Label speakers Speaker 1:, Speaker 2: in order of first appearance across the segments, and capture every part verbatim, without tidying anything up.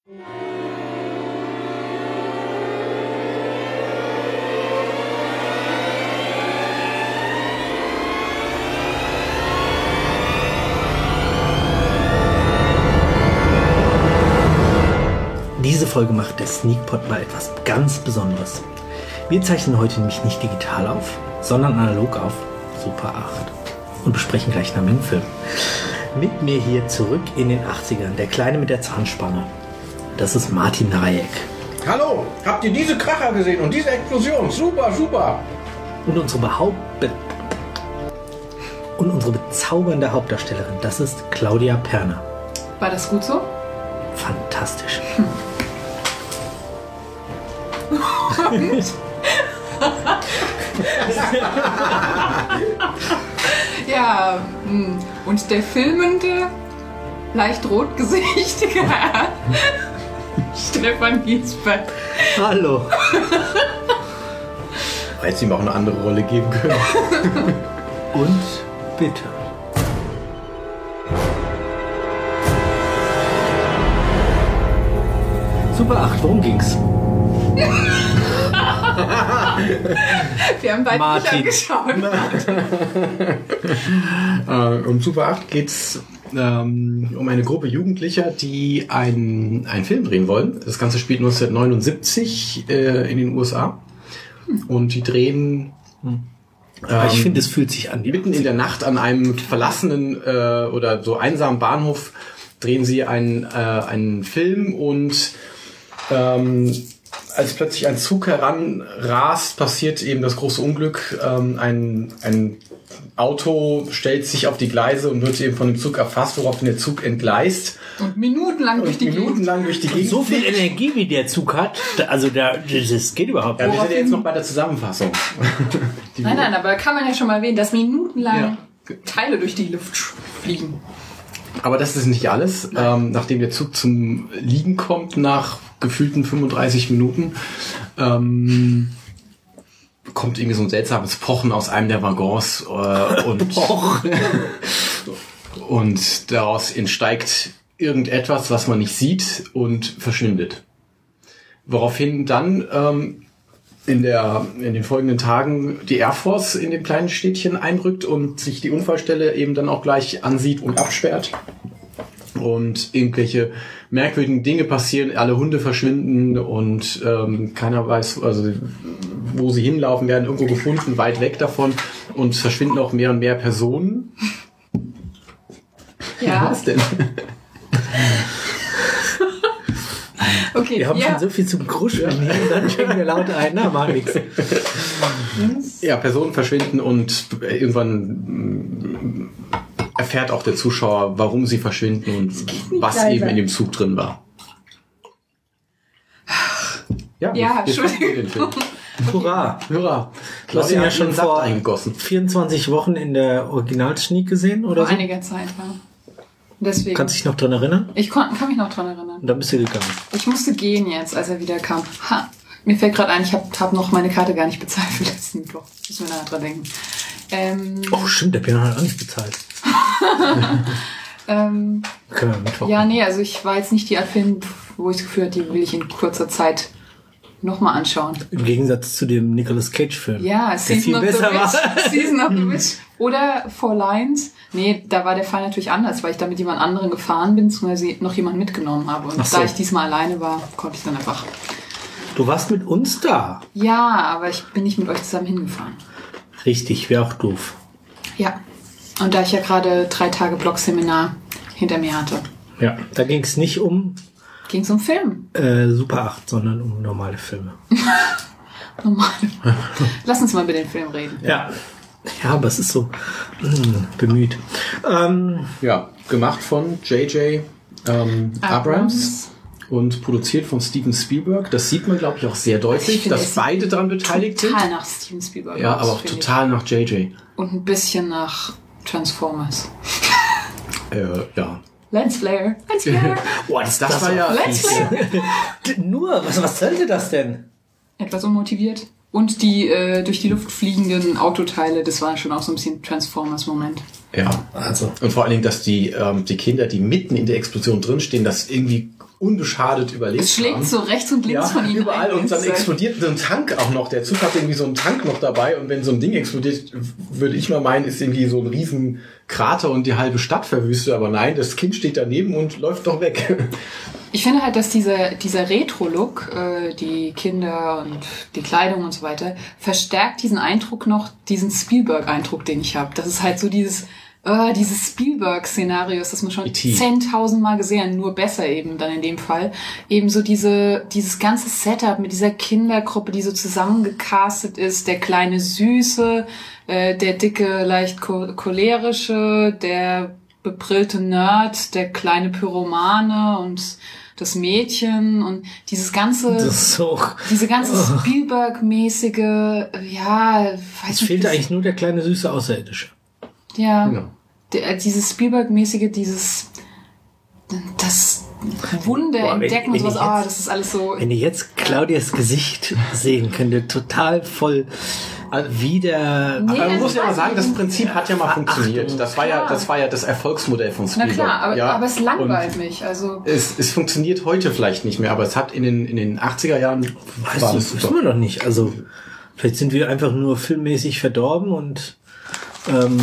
Speaker 1: Diese Folge macht der Sneakpot mal etwas ganz Besonderes. Wir zeichnen heute nämlich nicht digital auf, sondern analog auf Super acht und besprechen gleich einen Film. Mit mir hier zurück in den achtzigern, der Kleine mit der Zahnspange. Das ist Martin Rajek.
Speaker 2: Hallo, habt ihr diese Kracher gesehen und diese Explosion? Super, super.
Speaker 1: Und unsere Behaupt... Und unsere bezaubernde Hauptdarstellerin, das ist Claudia Perner.
Speaker 3: War das gut so?
Speaker 1: Fantastisch.
Speaker 3: Ja, und der filmende, leicht rotgesichtige Stefan Giesbert.
Speaker 1: Hallo.
Speaker 2: Hätte ihm auch eine andere Rolle geben können.
Speaker 1: Und bitte. Super acht, worum ging's?
Speaker 3: Wir haben beide
Speaker 1: Martin.
Speaker 3: nicht angeschaut.
Speaker 2: äh, um Super acht geht's ähm, um eine Gruppe Jugendlicher, die einen, einen Film drehen wollen. Das Ganze spielt neunzehnhundertneunundsiebzig äh, in den U S A. Und die drehen...
Speaker 1: Hm. Ähm, ich finde, es fühlt sich an.
Speaker 2: Mitten in der Nacht an einem verlassenen äh, oder so einsamen Bahnhof drehen sie einen, äh, einen Film und ähm, als plötzlich ein Zug heranrast, passiert eben das große Unglück. Ähm, ein, ein Auto stellt sich auf die Gleise und wird eben von dem Zug erfasst, woraufhin der Zug entgleist.
Speaker 3: Und minutenlang durch die
Speaker 2: minutenlang
Speaker 3: Gegend.
Speaker 2: durch die Gegend.
Speaker 1: So viel Energie, wie der Zug hat, also der, das geht überhaupt
Speaker 2: nicht. Ja,
Speaker 1: nicht.
Speaker 2: wir sind jetzt noch bei der Zusammenfassung.
Speaker 3: Nein, nein, aber kann man ja schon mal erwähnen, dass minutenlang
Speaker 2: ja.
Speaker 3: Teile durch die Luft fliegen.
Speaker 2: Aber das ist nicht alles. Ähm, nachdem der Zug zum Liegen kommt, nach gefühlten fünfunddreißig Minuten, ähm, kommt irgendwie so ein seltsames Pochen aus einem der Waggons äh, und, und daraus entsteigt irgendetwas, was man nicht sieht und verschwindet. Woraufhin dann ähm, in der in den folgenden Tagen die Air Force in dem kleinen Städtchen einrückt und sich die Unfallstelle eben dann auch gleich ansieht und absperrt. Und irgendwelche merkwürdigen Dinge passieren, alle Hunde verschwinden und ähm, keiner weiß, also wo sie hinlaufen, werden irgendwo gefunden, weit weg davon und es verschwinden auch mehr und mehr Personen.
Speaker 3: Ja.
Speaker 2: Was denn?
Speaker 3: Okay,
Speaker 1: wir haben
Speaker 3: ja.
Speaker 1: schon so viel zum Kruscheln hier und dann schenken wir laut ein, na, mach nix.
Speaker 2: Ja, Personen verschwinden und irgendwann erfährt auch der Zuschauer, warum sie verschwinden und was
Speaker 3: leiser.
Speaker 2: eben in dem Zug drin war. Ja,
Speaker 3: Ja,
Speaker 2: wir, wir
Speaker 3: Entschuldigung.
Speaker 2: den Film.
Speaker 1: Hurra.
Speaker 2: Hurra.
Speaker 1: Du hast ihn ja schon vor
Speaker 2: eingegossen.
Speaker 1: vierundzwanzig Wochen in der Original-Sneak gesehen, oder
Speaker 3: Vor
Speaker 1: so?
Speaker 3: einiger Zeit, ja. Deswegen.
Speaker 1: Kannst du dich noch dran erinnern?
Speaker 3: Ich kon- kann mich noch dran erinnern.
Speaker 1: Und dann bist du gegangen.
Speaker 3: Ich musste gehen jetzt, als er wieder kam. Ha, mir fällt gerade ein, ich habe hab noch meine Karte gar nicht bezahlt für letzten Mittwoch. Müssen wir nachher dran denken. Ähm,
Speaker 1: Oh, stimmt, der Piano hat auch nicht bezahlt.
Speaker 3: ähm,
Speaker 1: Können wir Mittwoch.
Speaker 3: ja, nee, also ich war jetzt nicht die Art Film, wo ich das Gefühl hatte, die will ich in kurzer Zeit nochmal anschauen.
Speaker 1: Im Gegensatz zu dem Nicolas Cage-Film.
Speaker 3: Ja,
Speaker 1: der
Speaker 3: Season
Speaker 1: viel
Speaker 3: of the
Speaker 1: besser
Speaker 3: Witch.
Speaker 1: war.
Speaker 3: Season of the Witch. Oder Four Lines. Nee, da war der Fall natürlich anders, weil ich da mit jemand anderen gefahren bin, beziehungsweise noch jemanden mitgenommen habe. Und
Speaker 1: Ach so.
Speaker 3: da ich diesmal alleine war, konnte ich dann einfach...
Speaker 1: Du warst mit uns da.
Speaker 3: Ja, aber ich bin nicht mit euch zusammen hingefahren.
Speaker 1: Richtig, wäre auch doof.
Speaker 3: Ja. Und da ich ja gerade drei Tage Blogseminar hinter mir hatte,
Speaker 1: Ja, da ging es nicht um
Speaker 3: ging es um Film.
Speaker 1: äh, Super acht, sondern um normale Filme.
Speaker 3: Normal. Lass uns mal über den Film reden.
Speaker 1: Ja. Ja, aber es ist so mh, bemüht. Ähm,
Speaker 2: Ja, gemacht von J J Ähm, Abrams.
Speaker 3: Abrams.
Speaker 2: Und produziert von Steven Spielberg. Das sieht man, glaube ich, auch sehr deutlich,
Speaker 3: Ich finde,
Speaker 2: dass
Speaker 3: es
Speaker 2: beide
Speaker 3: sieht
Speaker 2: daran beteiligt sind.
Speaker 3: Total nach Steven Spielberg.
Speaker 2: Ja,
Speaker 3: aus,
Speaker 2: aber auch
Speaker 3: finde
Speaker 2: total nach J J.
Speaker 3: ich. Und ein bisschen nach Transformers.
Speaker 2: Äh, ja.
Speaker 3: Lensflare. Lensflare.
Speaker 1: boah, das,
Speaker 2: Das war ja-
Speaker 3: Lensflare.
Speaker 1: Nur, was, was sollte das denn?
Speaker 3: Etwas unmotiviert. Und die äh, durch die Luft fliegenden Autoteile, das war schon auch so ein bisschen Transformers-Moment.
Speaker 2: Ja.
Speaker 1: Also.
Speaker 2: Und vor allen Dingen, dass die, ähm, die Kinder, die mitten in der Explosion drinstehen, das irgendwie unbeschadet überlebt
Speaker 3: Es schlägt
Speaker 2: haben.
Speaker 3: so rechts und links
Speaker 2: Ja,
Speaker 3: von ihnen
Speaker 2: überall.
Speaker 3: ein.
Speaker 2: Und dann explodiert so ein Tank auch noch. Der Zug hat irgendwie so einen Tank noch dabei. Und wenn so ein Ding explodiert, würde ich mal meinen, ist irgendwie so ein riesen Krater und die halbe Stadt verwüstet. Aber nein, das Kind steht daneben und läuft doch weg.
Speaker 3: Ich finde halt, dass dieser, dieser Retro-Look, äh, die Kinder und die Kleidung und so weiter, verstärkt diesen Eindruck noch, diesen Spielberg-Eindruck, den ich habe. Das ist halt so dieses, äh, dieses Spielberg-Szenario, das man schon zehntausendmal gesehen, nur besser eben dann in dem Fall. Eben so diese, dieses ganze Setup mit dieser Kindergruppe, die so zusammengecastet ist, der kleine Süße, äh, der dicke, leicht cho- cholerische, der bebrillte Nerd, der kleine Pyromane und das Mädchen und dieses ganze,
Speaker 1: Das ist so,
Speaker 3: diese ganze
Speaker 1: oh.
Speaker 3: Spielberg-mäßige, ja, weiß
Speaker 1: es
Speaker 3: nicht.
Speaker 1: fehlte
Speaker 3: das-
Speaker 1: eigentlich nur der kleine süße Außerirdische.
Speaker 3: Ja,
Speaker 2: Genau.
Speaker 3: der, dieses Spielberg-mäßige, dieses, das Wunder
Speaker 1: Boah, wenn-
Speaker 3: entdecken und
Speaker 1: wenn
Speaker 3: sowas,
Speaker 1: ich
Speaker 3: ah,
Speaker 1: jetzt-
Speaker 3: das ist alles so.
Speaker 1: Wenn ihr jetzt Claudias Gesicht sehen könntet, total voll wie der...
Speaker 3: Nee,
Speaker 2: Aber man muss
Speaker 3: das
Speaker 2: ja mal
Speaker 3: weiß
Speaker 2: sagen,
Speaker 3: ich
Speaker 2: das
Speaker 3: nicht.
Speaker 2: Prinzip hat ja mal funktioniert. Das war ja,
Speaker 3: Klar.
Speaker 2: das war ja das Erfolgsmodell von
Speaker 3: Na
Speaker 2: Spielberg.
Speaker 3: klar, aber,
Speaker 2: ja.
Speaker 3: aber es langweilt
Speaker 2: Und
Speaker 3: mich, also.
Speaker 2: Es, es funktioniert heute vielleicht nicht mehr, aber es hat in den, in den achtziger Jahren
Speaker 1: Weißt
Speaker 2: war
Speaker 1: du,
Speaker 2: das
Speaker 1: das
Speaker 2: super.
Speaker 1: wissen wir noch nicht. Also vielleicht sind wir einfach nur filmmäßig verdorben und ähm,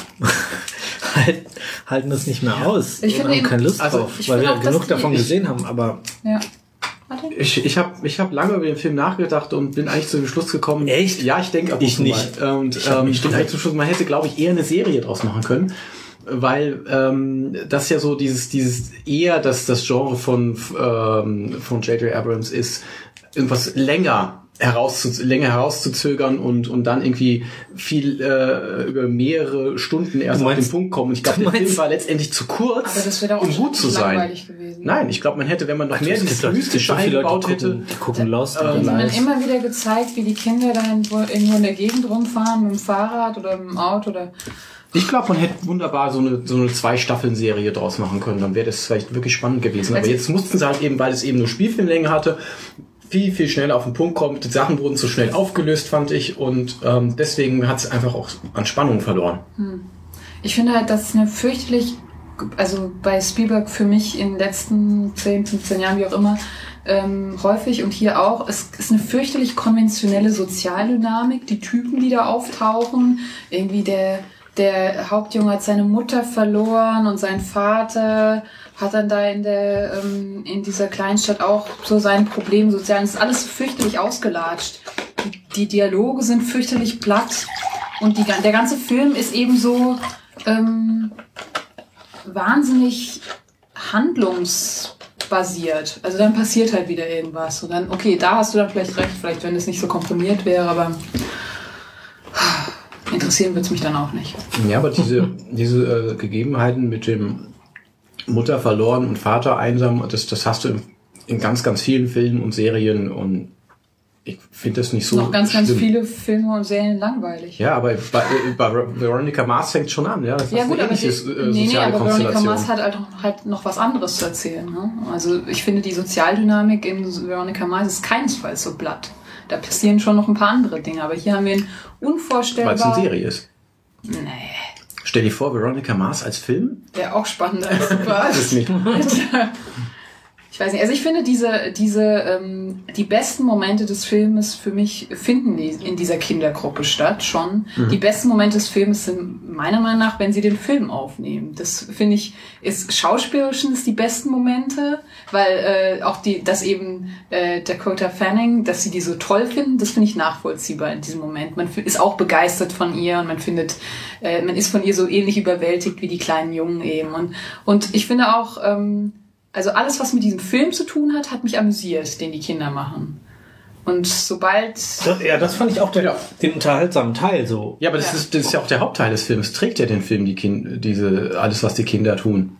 Speaker 1: halt, halten das nicht mehr aus.
Speaker 3: Ich
Speaker 1: und
Speaker 3: finde
Speaker 1: haben
Speaker 3: eben-
Speaker 1: keine Lust
Speaker 2: also
Speaker 1: drauf,
Speaker 3: ich
Speaker 1: weil
Speaker 3: finde
Speaker 1: wir
Speaker 3: auch, dass
Speaker 1: genug
Speaker 3: die-
Speaker 1: davon
Speaker 3: ich-
Speaker 1: gesehen haben. Aber
Speaker 3: Ja. Warte.
Speaker 2: Ich, ich habe ich hab lange über den Film nachgedacht und bin eigentlich zu dem Schluss gekommen.
Speaker 1: Echt?
Speaker 2: Ja, ich denke ab und
Speaker 1: Ich
Speaker 2: zu
Speaker 1: nicht.
Speaker 2: mal. Und
Speaker 1: Ich hab
Speaker 2: ähm,
Speaker 1: mich
Speaker 2: ich bin
Speaker 1: drauf-
Speaker 2: eigentlich zum Schluss, man hätte, glaube ich, eher eine Serie draus machen können. Weil ähm, das ja so dieses dieses eher das das Genre von ähm, von J J Abrams ist, irgendwas länger herauszu länger herauszuzögern und und dann irgendwie viel äh, über mehrere Stunden erst
Speaker 1: Du
Speaker 2: auf den
Speaker 1: meinst-
Speaker 2: Punkt kommen. Und ich glaube,
Speaker 1: du
Speaker 2: der Film
Speaker 1: meinst-
Speaker 2: war letztendlich zu kurz,
Speaker 3: Aber das wäre doch auch
Speaker 2: um gut zu sein.
Speaker 3: langweilig gewesen.
Speaker 2: Nein, ich glaube, man hätte, wenn man noch mehr
Speaker 1: es
Speaker 2: dieses
Speaker 1: gibt Leute,
Speaker 2: Mystische
Speaker 1: so viele Leute,
Speaker 2: eingebaut
Speaker 1: die
Speaker 2: hätte.
Speaker 1: gucken, die gucken Lost
Speaker 2: Ähm,
Speaker 1: und
Speaker 3: Man hat
Speaker 1: Lies.
Speaker 3: immer wieder gezeigt, wie die Kinder da irgendwo irgendwo in der Gegend rumfahren, mit dem Fahrrad oder mit dem Auto oder.
Speaker 2: Ich glaube, man hätte wunderbar so eine, so eine Zwei-Staffeln-Serie draus machen können. Dann wäre das vielleicht wirklich spannend gewesen. Aber
Speaker 3: Also-
Speaker 2: jetzt mussten sie halt eben, weil es eben nur Spielfilmlänge hatte, viel, viel schneller auf den Punkt kommen. Die Sachen wurden zu schnell aufgelöst, fand ich. Und ähm, deswegen hat es einfach auch an Spannung verloren.
Speaker 3: Ich finde halt, dass eine fürchterlich, also bei Spielberg für mich in den letzten zehn, fünfzehn Jahren, wie auch immer, ähm, häufig und hier auch, es ist eine fürchterlich konventionelle Sozialdynamik, die Typen, die da auftauchen, irgendwie der, der Hauptjunge hat seine Mutter verloren und sein Vater hat dann da in der, ähm, in dieser Kleinstadt auch so sein Problem sozial. Es ist alles fürchterlich ausgelatscht. Die, die Dialoge sind fürchterlich platt und die, der ganze Film ist eben so, ähm, wahnsinnig handlungsbasiert. Also dann passiert halt wieder irgendwas. Und dann, okay, da hast du dann vielleicht recht, vielleicht wenn es nicht so komprimiert wäre, aber interessieren wird es mich dann auch nicht.
Speaker 2: Ja, aber diese, diese äh, Gegebenheiten mit dem Mutter verloren und Vater einsam, das, das hast du in, in ganz, ganz vielen Filmen und Serien und ich finde das nicht so
Speaker 3: Noch ganz, ganz
Speaker 2: schlimm.
Speaker 3: viele Filme und Serien langweilig.
Speaker 2: Ja, aber bei, bei Veronica Mars fängt schon an, ja. Das
Speaker 3: Ja
Speaker 2: ist
Speaker 3: gut,
Speaker 2: eine
Speaker 3: aber, die,
Speaker 2: ähnliche, äh,
Speaker 3: nee, nee,
Speaker 2: soziale
Speaker 3: aber Veronica
Speaker 2: Konstellation.
Speaker 3: Mars hat halt, auch- halt noch was anderes zu erzählen. Ne? Also ich finde, die Sozialdynamik in Veronica Mars ist keinesfalls so platt. Da passieren schon noch ein paar andere Dinge, aber hier haben wir ein
Speaker 2: Weil
Speaker 3: unvorstellbar...
Speaker 2: es eine Serie ist.
Speaker 3: Nee,
Speaker 2: Stell dir vor, Veronica Mars als Film?
Speaker 3: wäre auch spannender als super.
Speaker 2: Das ist nicht.
Speaker 3: Ich weiß nicht, also ich finde diese, diese, ähm, die besten Momente des Filmes für mich finden die in dieser Kindergruppe statt, schon.
Speaker 2: Mhm.
Speaker 3: Die besten Momente des Films sind meiner Meinung nach, wenn sie den Film aufnehmen. Das finde ich, ist schauspielerisch sind es die besten Momente, weil äh, auch die, dass eben äh, Dakota Fanning, dass sie die so toll finden, das finde ich nachvollziehbar in diesem Moment. Man ist auch begeistert von ihr und man findet, äh, man ist von ihr so ähnlich überwältigt wie die kleinen Jungen eben. Und, und ich finde auch, ähm, also alles, was mit diesem Film zu tun hat, hat mich amüsiert, den die Kinder machen. Und sobald...
Speaker 1: Das, ja, das fand ich auch der,
Speaker 2: Ja.
Speaker 1: den unterhaltsamen Teil so.
Speaker 2: Ja, aber das,
Speaker 3: Ja.
Speaker 2: Ist, das ist ja auch der Hauptteil des Films. Trägt ja den Film die kind, diese alles, was die Kinder tun.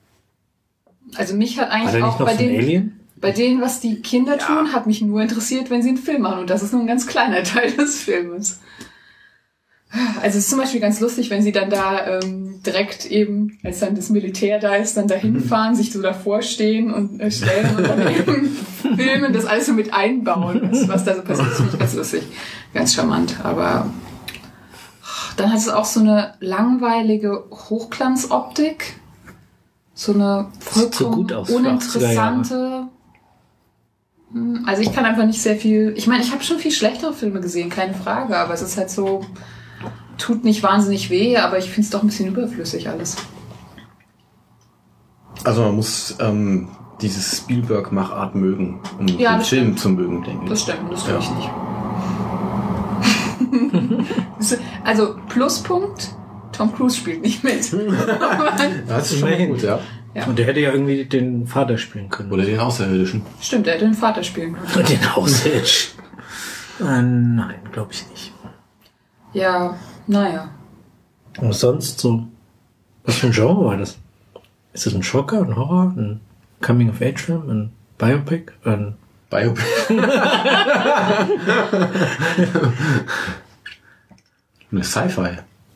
Speaker 3: Also mich hat
Speaker 1: War
Speaker 3: eigentlich
Speaker 1: der
Speaker 3: auch
Speaker 1: nicht noch
Speaker 3: bei
Speaker 1: von
Speaker 3: den,
Speaker 1: Alien?
Speaker 3: bei denen, was die Kinder tun, hat mich nur interessiert, wenn sie einen Film machen. Und das ist nur ein ganz kleiner Teil des Filmes. Also es ist zum Beispiel ganz lustig, wenn sie dann da ähm, direkt eben, als dann das Militär da ist, dann da hinfahren, sich so davor stehen und äh, stellen und dann eben filmen, das alles so mit einbauen, was, was da so passiert. Das finde ich ganz lustig, ganz charmant. Aber dann hat es auch so eine langweilige Hochglanzoptik. so eine vollkommen
Speaker 1: so gut aus für
Speaker 3: uninteressante... Also ich kann einfach nicht sehr viel... Ich meine, ich habe schon viel schlechtere Filme gesehen, keine Frage, aber es ist halt so... Tut nicht wahnsinnig weh, aber ich finde es doch ein bisschen überflüssig alles.
Speaker 2: Also man muss ähm, diese Spielberg-Machart mögen, um
Speaker 3: Ja,
Speaker 2: den
Speaker 3: das
Speaker 2: Film
Speaker 3: stimmt.
Speaker 2: zu mögen, denke ich.
Speaker 3: Das stimmt, das tue
Speaker 2: Ja.
Speaker 3: ich nicht. Also Pluspunkt, Tom Cruise spielt nicht mit.
Speaker 2: Das ist schon mal
Speaker 1: Immerhin.
Speaker 2: gut, ja.
Speaker 3: Ja.
Speaker 1: Und der hätte ja irgendwie den Vater spielen können.
Speaker 2: Oder den Außerirdischen.
Speaker 3: Stimmt, er hätte den Vater spielen können.
Speaker 1: Und den Aushitch. äh, nein, glaube ich nicht.
Speaker 3: Ja, naja.
Speaker 1: Und sonst so... Was für ein Genre war das? Ist das ein Schocker, ein Horror, ein Coming-of-Age-Film, ein Biopic, ein...
Speaker 2: Biopic. Eine Sci-Fi.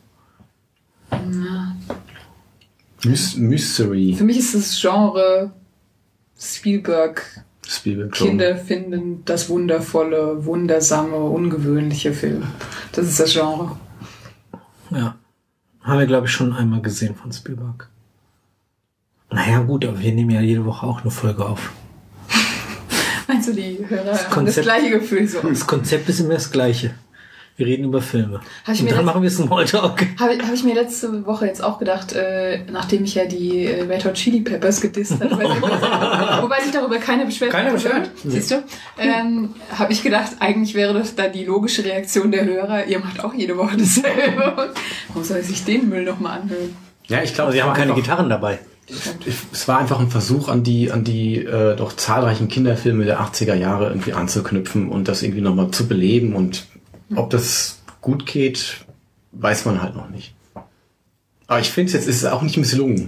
Speaker 2: Mys- Mystery.
Speaker 3: Für mich ist das Genre Spielberg.
Speaker 2: Spielberg.
Speaker 3: Kinder finden das wundervolle, wundersame, ungewöhnliche Film. Das ist das Genre.
Speaker 1: Ja. Haben wir, glaube ich, schon einmal gesehen von Spielberg. Naja, gut, aber wir nehmen ja jede Woche auch eine Folge auf.
Speaker 3: Meinst du, die Hörer haben das
Speaker 1: Konzept-
Speaker 3: gleiche Gefühl so?
Speaker 1: Das Konzept ist immer das gleiche. Wir reden über Filme.
Speaker 3: Hab ich
Speaker 1: Und
Speaker 3: mir
Speaker 1: dann
Speaker 3: letzt-
Speaker 1: machen wir Smalltalk.
Speaker 3: Habe hab ich mir letzte Woche jetzt auch gedacht, äh, nachdem ich ja die äh, Red Hot Chili Peppers gedisst habe, weil- wobei sich darüber keiner beschwert
Speaker 1: Keiner
Speaker 3: hat.
Speaker 1: beschwert?
Speaker 3: Siehst du? Ähm, habe ich gedacht, eigentlich wäre das dann die logische Reaktion der Hörer. Ihr macht auch jede Woche dasselbe. Warum soll ich sich den Müll nochmal anhören?
Speaker 2: Ja, ich glaube,
Speaker 1: Aber sie haben keine
Speaker 2: einfach,
Speaker 1: Gitarren dabei.
Speaker 2: es war einfach ein Versuch, an die, an die äh, doch zahlreichen Kinderfilme der achtziger Jahre irgendwie anzuknüpfen und das irgendwie nochmal zu beleben. Und ob das gut geht, weiß man halt noch nicht. Aber ich finde, jetzt ist es auch nicht misslungen.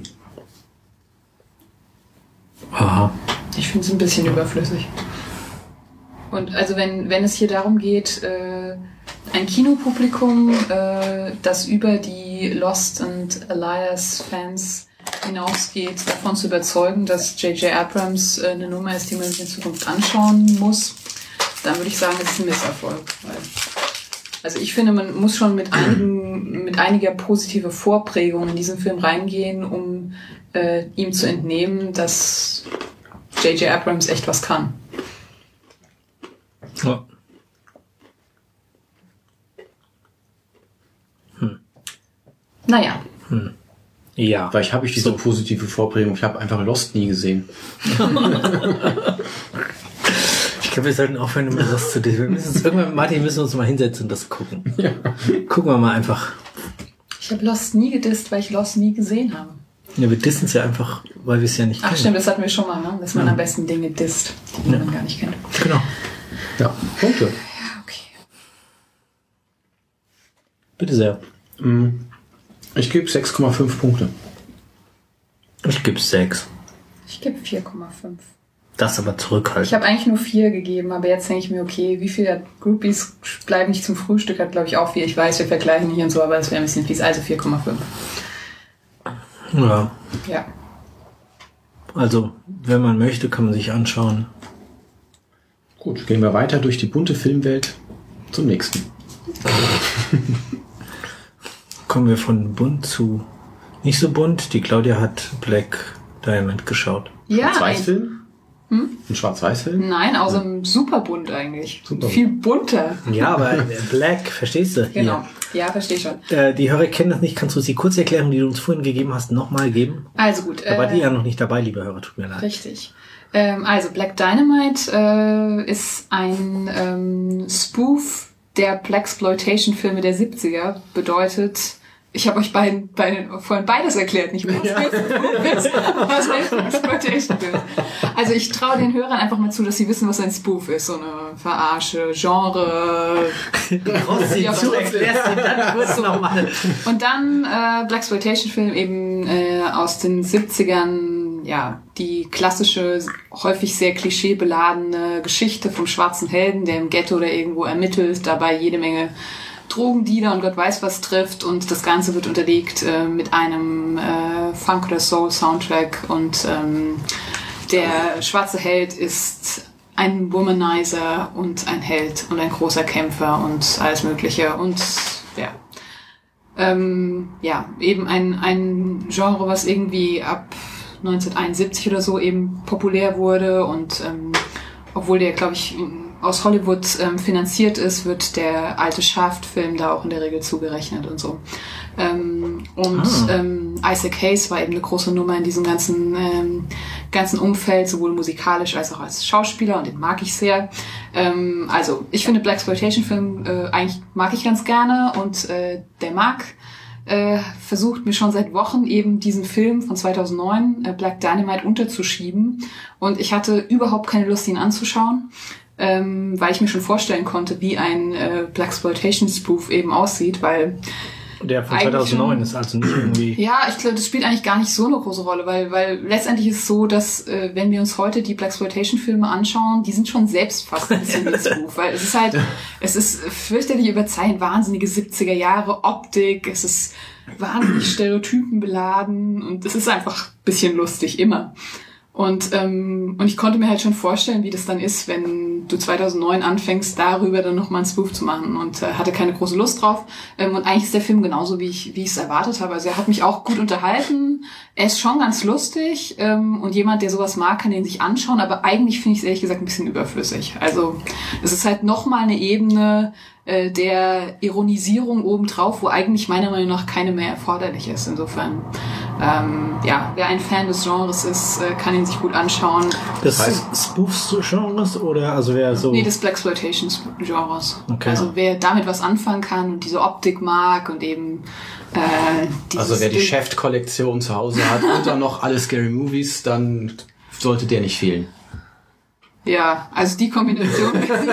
Speaker 1: Aha.
Speaker 3: Ich finde es ein bisschen überflüssig. Und also wenn, wenn es hier darum geht, äh, ein Kinopublikum, äh, das über die Lost and Elias-Fans hinausgeht, davon zu überzeugen, dass J J Abrams äh, eine Nummer ist, die man sich in Zukunft anschauen muss, dann würde ich sagen, es ist ein Misserfolg. Weil, also ich finde, man muss schon mit einigen, mit einiger positiver Vorprägung in diesen Film reingehen, um äh, ihm zu entnehmen, dass J J Abrams echt was kann.
Speaker 1: Ja.
Speaker 3: Naja.
Speaker 1: Ja.
Speaker 2: Vielleicht habe ich diese
Speaker 1: So.
Speaker 2: positive Vorprägung. Ich habe einfach Lost nie gesehen.
Speaker 1: Ich glaube, wir sollten aufhören, immer das zu diskutieren. Wir müssen uns irgendwann, Martin, müssen wir uns mal hinsetzen und das gucken.
Speaker 2: Ja.
Speaker 1: Gucken wir mal einfach.
Speaker 3: Ich habe Lost nie gedisst, weil ich Lost nie gesehen habe.
Speaker 1: Ja, wir dissen es ja einfach, weil wir es ja nicht
Speaker 3: Ach
Speaker 1: kennen.
Speaker 3: stimmt, das hatten wir schon mal, ne? Dass man
Speaker 1: Ja.
Speaker 3: am besten Dinge disst, die
Speaker 1: Ja.
Speaker 3: man gar nicht kennt.
Speaker 1: Genau.
Speaker 2: Ja, Punkte.
Speaker 3: Okay.
Speaker 1: Bitte sehr.
Speaker 2: Ich gebe sechs Komma fünf Punkte.
Speaker 1: Ich gebe sechs.
Speaker 3: Ich gebe vier Komma fünf.
Speaker 1: Das aber
Speaker 3: Ich
Speaker 1: zurückhalten.
Speaker 3: habe eigentlich nur vier gegeben, aber jetzt denke ich mir, okay, wie viele Groupies bleiben nicht zum Frühstück, hat glaube ich auch vier. Ich weiß, wir vergleichen hier und so, aber das wäre ein bisschen fies. Also vier Komma fünf.
Speaker 1: Ja.
Speaker 3: Ja.
Speaker 1: Also, wenn man möchte, kann man sich anschauen.
Speaker 2: Gut, gehen wir weiter durch die bunte Filmwelt zum nächsten.
Speaker 1: Kommen wir von bunt zu nicht so bunt. Die Claudia hat Black Diamond geschaut.
Speaker 3: Ja, ein,
Speaker 2: Schwarz-Weiß-Film? Ein Schwarz-Weiß-Film?
Speaker 3: nein, außer super bunt eigentlich.
Speaker 2: Super.
Speaker 3: Viel bunter.
Speaker 1: Ja, aber Black, verstehst du?
Speaker 3: Genau. Ja, verstehe schon.
Speaker 1: Hier. Äh, die Hörer kennen das nicht. Kannst du uns die Kurzerklärung, die du uns vorhin gegeben hast, nochmal geben?
Speaker 3: Also gut.
Speaker 1: Da war
Speaker 3: äh,
Speaker 1: die ja noch nicht dabei, liebe Hörer. Tut mir leid.
Speaker 3: Richtig. Ähm, also Black Dynamite äh, ist ein ähm, Spoof der Blaxploitation-Filme der siebziger. Bedeutet, ich habe euch beiden, beiden vorhin beides erklärt, nicht mehr. Ja. Was ein Blaxploitation-Film. Also ich traue den Hörern einfach mal zu, dass sie wissen, was ein Spoof ist. So eine Verarsche, Genre.
Speaker 1: Brauchst du
Speaker 3: Ja,
Speaker 1: zu,
Speaker 3: aber-
Speaker 1: erklärst du dann kurz nochmal.
Speaker 3: Und dann äh, Blaxploitation-Film eben äh, aus den siebzigern, ja, die klassische, häufig sehr klischeebeladene Geschichte vom schwarzen Helden, der im Ghetto oder irgendwo ermittelt, dabei jede Menge Drogendealer und Gott weiß was trifft, und das Ganze wird unterlegt äh, mit einem äh, Funk- oder Soul-Soundtrack, und ähm, der schwarze Held ist ein Womanizer und ein Held und ein großer Kämpfer und alles Mögliche, und ja, ähm, ja, eben ein, ein Genre, was irgendwie ab neunzehnhunderteinundsiebzig oder so eben populär wurde und ähm, obwohl der, glaube ich, aus Hollywood ähm, finanziert ist, wird der alte Shaft-Film da auch in der Regel zugerechnet und so. Ähm, und ah. ähm, Isaac Hayes war eben eine große Nummer in diesem ganzen ähm, ganzen Umfeld, sowohl musikalisch als auch als Schauspieler, und den mag ich sehr. Ähm, also ich finde Blaxploitation-Film äh, eigentlich mag ich ganz gerne, und äh, der Marc äh, versucht mir schon seit Wochen eben diesen Film von zweitausendneun, äh, Black Dynamite, unterzuschieben, und ich hatte überhaupt keine Lust, ihn anzuschauen. Ähm, weil ich mir schon vorstellen konnte, wie ein äh, Blaxploitation-Spoof eben aussieht, weil
Speaker 1: der von zweitausendneun ist also nicht irgendwie...
Speaker 3: Ja, ich glaube, das spielt eigentlich gar nicht so eine große Rolle, weil weil letztendlich ist es so, dass äh, wenn wir uns heute die Blaxploitation-Filme anschauen, die sind schon selbst fast ein bisschen wie Spoof, weil es ist halt, es ist fürchterlich überzeichnet, wahnsinnige siebziger Jahre Optik, es ist wahnsinnig stereotypenbeladen, und es ist einfach ein bisschen lustig, immer. Und ähm, und ich konnte mir halt schon vorstellen, wie das dann ist, wenn du zweitausendneun anfängst, darüber dann nochmal einen Spoof zu machen, und äh, hatte keine große Lust drauf. Ähm, und eigentlich ist der Film genauso, wie ich wie ich es erwartet habe. Also er hat mich auch gut unterhalten. Er ist schon ganz lustig, ähm, und jemand, der sowas mag, kann den sich anschauen. Aber eigentlich finde ich es ehrlich gesagt ein bisschen überflüssig. Also es ist halt nochmal eine Ebene äh, der Ironisierung obendrauf, wo eigentlich meiner Meinung nach keine mehr erforderlich ist. Insofern, ähm, ja, wer ein Fan des Genres ist, äh, kann ihn sich gut anschauen.
Speaker 1: Das heißt Spoofs-Genres oder also wer so...
Speaker 3: Nee, des Blaxploitation-Genres.
Speaker 1: Okay.
Speaker 3: Also wer damit was anfangen kann und diese Optik mag und eben äh, dieses
Speaker 2: Also wer die
Speaker 3: Bild-
Speaker 2: Shaft-Kollektion zu Hause hat und dann noch alle Scary Movies, dann sollte der nicht fehlen.
Speaker 3: Ja, also die Kombination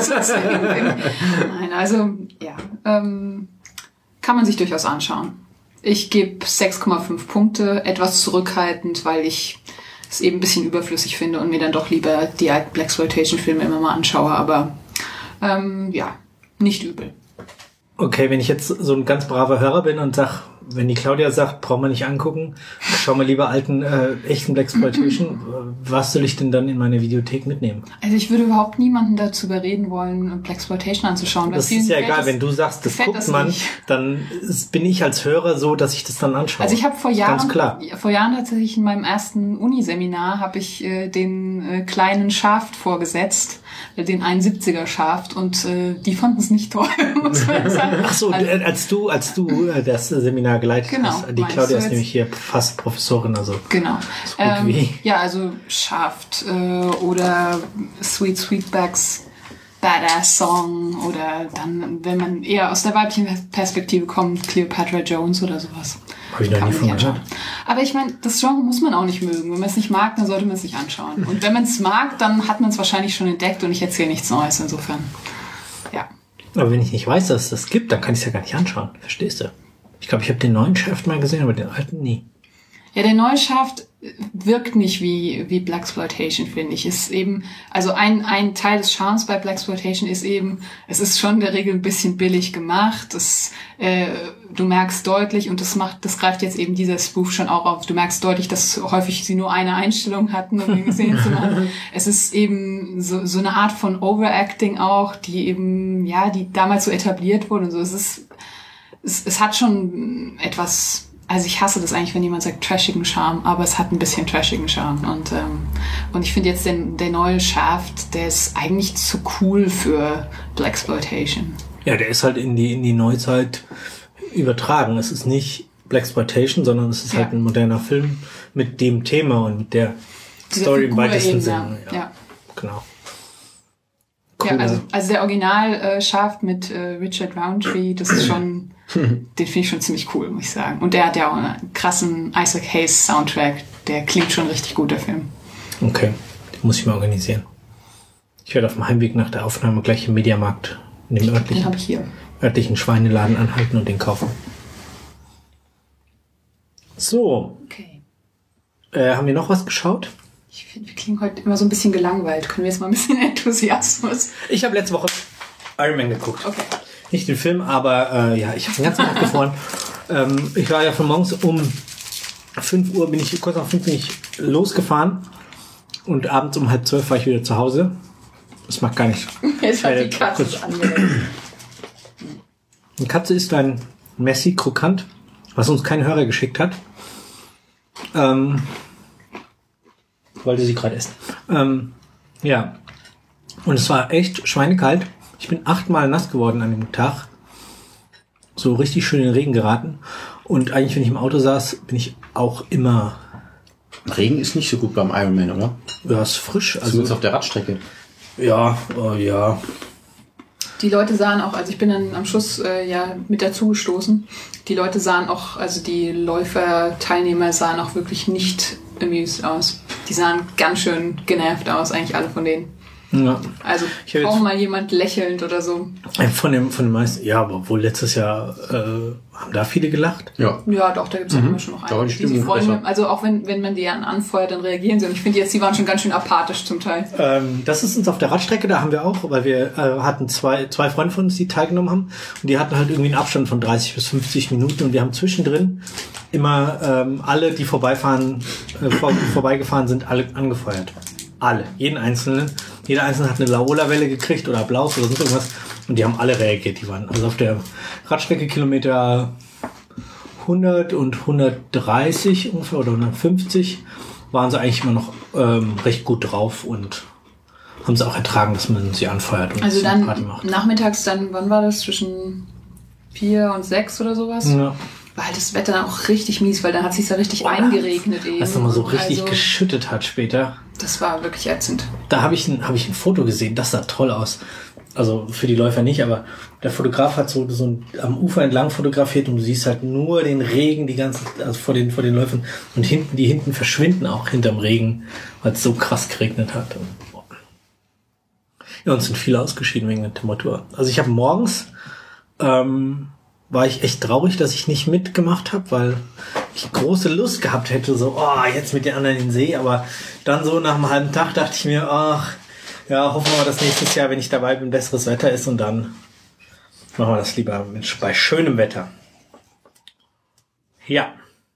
Speaker 3: Nein, also ja, ähm, kann man sich durchaus anschauen. Ich gebe sechs Komma fünf Punkte, etwas zurückhaltend, weil ich es eben ein bisschen überflüssig finde und mir dann doch lieber die alten Blaxploitation-Filme immer mal anschaue, aber ähm, ja, nicht übel.
Speaker 1: Okay, wenn ich jetzt so ein ganz braver Hörer bin und sag, wenn die Claudia sagt, brauchen wir nicht angucken, schau mal lieber alten, äh, echten Blaxploitation, was soll ich denn dann in meine Videothek mitnehmen?
Speaker 3: Also ich würde überhaupt niemanden dazu überreden wollen, Blaxploitation anzuschauen.
Speaker 1: Das ist ja egal, wenn du sagst, das guckt man, nicht. Dann ist, bin ich als Hörer so, dass ich das dann anschaue.
Speaker 3: Also ich habe vor Jahren,
Speaker 1: ganz klar.
Speaker 3: vor Jahren tatsächlich in meinem ersten Uniseminar habe ich äh, den äh, kleinen Shaft vorgesetzt, äh, den einundsiebziger Shaft, und äh, die fanden es nicht toll, muss man sagen.
Speaker 1: Ach so, also, als du, als du äh, das Seminar geleitet
Speaker 3: genau,
Speaker 1: hast, die Claudia ist nämlich hier fast Professorin, also.
Speaker 3: Genau.
Speaker 1: So gut
Speaker 3: ähm,
Speaker 1: wie.
Speaker 3: Ja, also Shaft äh, oder Sweet Sweetbacks Badass Song, oder dann, wenn man eher aus der weiblichen Perspektive kommt, Cleopatra Jones oder sowas.
Speaker 1: Habe ich noch nie von gehört.
Speaker 3: Aber ich meine, das Genre muss man auch nicht mögen. Wenn man es nicht mag, dann sollte man es nicht anschauen. Und wenn man es mag, dann hat man es wahrscheinlich schon entdeckt, und ich erzähle nichts Neues, insofern. Ja.
Speaker 1: Aber wenn ich nicht weiß, dass es das gibt, dann kann ich es ja gar nicht anschauen. Verstehst du? Ich glaube, ich habe den neuen Shaft mal gesehen, aber den alten nie.
Speaker 3: Ja, der neue Shaft wirkt nicht wie wie Blaxploitation, finde ich. Ist eben, also ein ein Teil des Charmes bei Blaxploitation ist eben, es ist schon in der Regel ein bisschen billig gemacht. Das, äh, du merkst deutlich, und das macht, das greift jetzt eben dieser Spoof schon auch auf. Du merkst deutlich, dass häufig sie nur eine Einstellung hatten, um ihn gesehen zu machen. Es ist eben so so eine Art von Overacting auch, die eben, ja, die damals so etabliert wurde und so. Es ist, es, es hat schon etwas. Also ich hasse das eigentlich, wenn jemand sagt trashigen Charme, aber es hat ein bisschen trashigen Charme. Und ähm, und ich finde jetzt den der neue Shaft, der ist eigentlich zu cool für Blaxploitation.
Speaker 1: Ja, der ist halt in die in die Neuzeit übertragen. Es ist nicht Blaxploitation, sondern es ist
Speaker 3: ja.
Speaker 1: halt ein moderner Film mit dem Thema und mit der
Speaker 3: Diese
Speaker 1: Story im weitesten
Speaker 3: eben,
Speaker 1: Sinne.
Speaker 3: Ja. ja.
Speaker 1: Genau.
Speaker 3: Cool. Ja, also, also der Original äh, Shaft mit äh, Richard Roundtree, das ist schon, den finde ich schon ziemlich cool, muss ich sagen. Und der hat ja auch einen krassen Isaac Hayes Soundtrack, der klingt schon richtig gut, der Film.
Speaker 1: Okay, den muss ich mal organisieren. Ich werde auf dem Heimweg nach der Aufnahme gleich im Mediamarkt in dem örtlichen,
Speaker 3: den hab ich hier.
Speaker 1: örtlichen Schweineladen anhalten und den kaufen. So.
Speaker 3: Okay.
Speaker 1: Äh, haben wir noch was geschaut?
Speaker 3: Ich finde, wir klingen heute immer so ein bisschen gelangweilt. Können wir jetzt mal ein bisschen Enthusiasmus?
Speaker 1: Ich habe letzte Woche Iron Man geguckt.
Speaker 3: Okay.
Speaker 1: Nicht den Film, aber äh, ja, ich habe den ganzen Tag gefroren. Ähm, ich war ja von morgens um fünf Uhr, bin ich kurz nach fünf bin ich losgefahren, und abends um halb zwölf war ich wieder zu Hause. Das macht gar nichts.
Speaker 3: Jetzt hat die Katze es angelegt.
Speaker 1: Eine Katze ist ein Messi Krokant, was uns kein Hörer geschickt hat. Ähm, wollte sie gerade essen. Ähm, ja. Und es war echt schweinekalt. Ich bin achtmal nass geworden an dem Tag. So richtig schön in den Regen geraten. Und eigentlich, wenn ich im Auto saß, bin ich auch immer...
Speaker 2: Regen ist nicht so gut beim Ironman, oder?
Speaker 1: Ja, ist frisch. Also
Speaker 2: zumindest auf der Radstrecke.
Speaker 1: Ja, oh, ja.
Speaker 3: Die Leute sahen auch, also ich bin dann am Schluss äh, ja mit dazu gestoßen. Die Leute sahen auch, also die Läufer, Teilnehmer sahen auch wirklich nicht amused aus. Die sahen ganz schön genervt aus, eigentlich alle von denen.
Speaker 1: Ja.
Speaker 3: Also kaum mal jemand lächelnd oder so.
Speaker 1: Von dem, von den meisten, ja, aber wohl letztes Jahr äh, haben da viele gelacht.
Speaker 2: Ja,
Speaker 3: ja doch, da gibt es mhm. immer schon noch einige, die sich freuen. Also auch wenn, wenn man die dann anfeuert, dann reagieren sie. Und ich finde jetzt, die waren schon ganz schön apathisch zum Teil.
Speaker 1: Ähm, das ist uns auf der Radstrecke, da haben wir auch, weil wir äh, hatten zwei, zwei Freunde von uns, die teilgenommen haben. Und die hatten halt irgendwie einen Abstand von dreißig bis fünfzig Minuten. Und wir haben zwischendrin immer ähm, alle, die vorbeifahren, äh, vor, vorbeigefahren sind, alle angefeuert. Alle, jeden Einzelnen. Jeder Einzelne hat eine Laola-Welle gekriegt oder Applaus oder sonst irgendwas. Und die haben alle reagiert. Die waren also auf der Radstrecke Kilometer hundert und hundertdreißig ungefähr oder hundertfünfzig waren sie eigentlich immer noch ähm, recht gut drauf und haben sie auch ertragen, dass man sie anfeuert und
Speaker 3: also dann
Speaker 1: Party macht.
Speaker 3: Nachmittags dann, wann war das? Zwischen vier und sechs oder sowas?
Speaker 1: Ja.
Speaker 3: War halt das Wetter dann auch richtig mies, weil dann hat es sich ja richtig oh, eingeregnet eben.
Speaker 1: Als es nochmal so richtig
Speaker 3: also,
Speaker 1: geschüttet hat später.
Speaker 3: Das war wirklich ätzend.
Speaker 1: Da habe ich, ein, hab ich ein Foto gesehen, das sah toll aus. Also für die Läufer nicht, aber der Fotograf hat so, so ein, am Ufer entlang fotografiert und du siehst halt nur den Regen die ganze, also vor den, vor den Läufern und hinten, die hinten verschwinden auch hinterm Regen, weil es so krass geregnet hat. Und, boah. Ja, uns sind viele ausgeschieden wegen der Temperatur. Also ich habe morgens, ähm, war ich echt traurig, dass ich nicht mitgemacht habe, weil ich große Lust gehabt hätte, so, oh, jetzt mit den anderen in den See, aber dann so nach einem halben Tag dachte ich mir, ach, ja, hoffen wir mal, dass nächstes Jahr, wenn ich dabei bin, besseres Wetter ist und dann machen wir das lieber mit, bei schönem Wetter. Ja.